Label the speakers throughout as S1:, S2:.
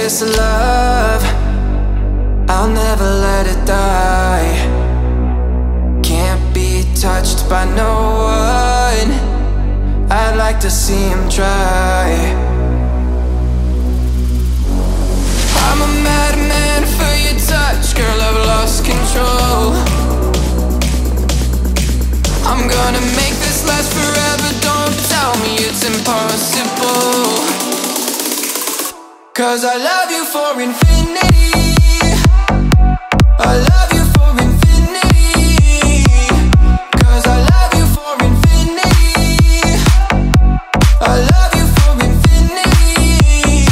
S1: this love, I'll never let it die. Can't be touched by no one, I'd like to see him try. I'm a madman for your touch, girl, I've lost control. I'm gonna make this last forever, don't tell me it's impossible. 'Cause I love you for infinity, I love you for infinity. 'Cause I love you for infinity, I love you for infinity.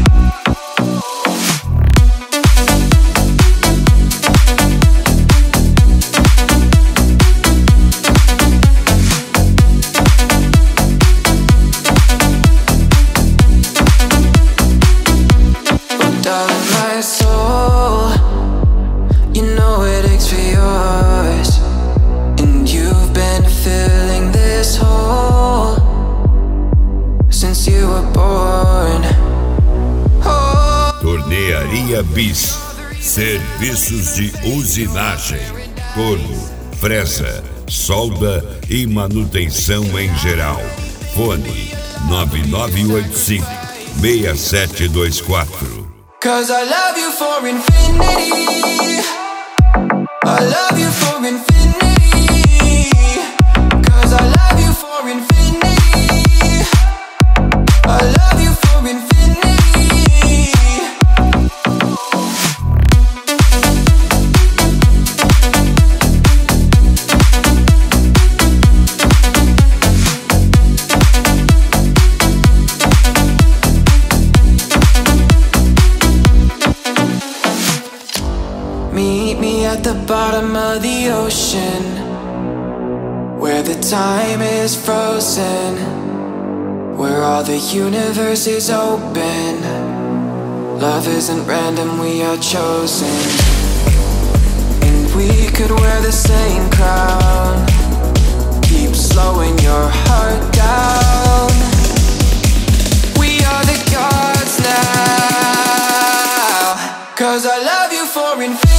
S1: Oh darling, my soul, you know it aches for yours, and you've been filling this hole since you were born. Oh.
S2: Tornearia Bis, serviços de usinagem, torno, fresa, solda e manutenção em geral. Fone 9985-6724.
S1: 'Cause I love you for infinity, I love you for infinity. 'Cause I love you for infinity, I love you for infinity. Meet me at the bottom of the ocean, where the time is frozen, where all the universe is open. Love isn't random, we are chosen, and we could wear the same crown. Keep slowing your heart down. We are the gods now, 'cause I love you for infinity.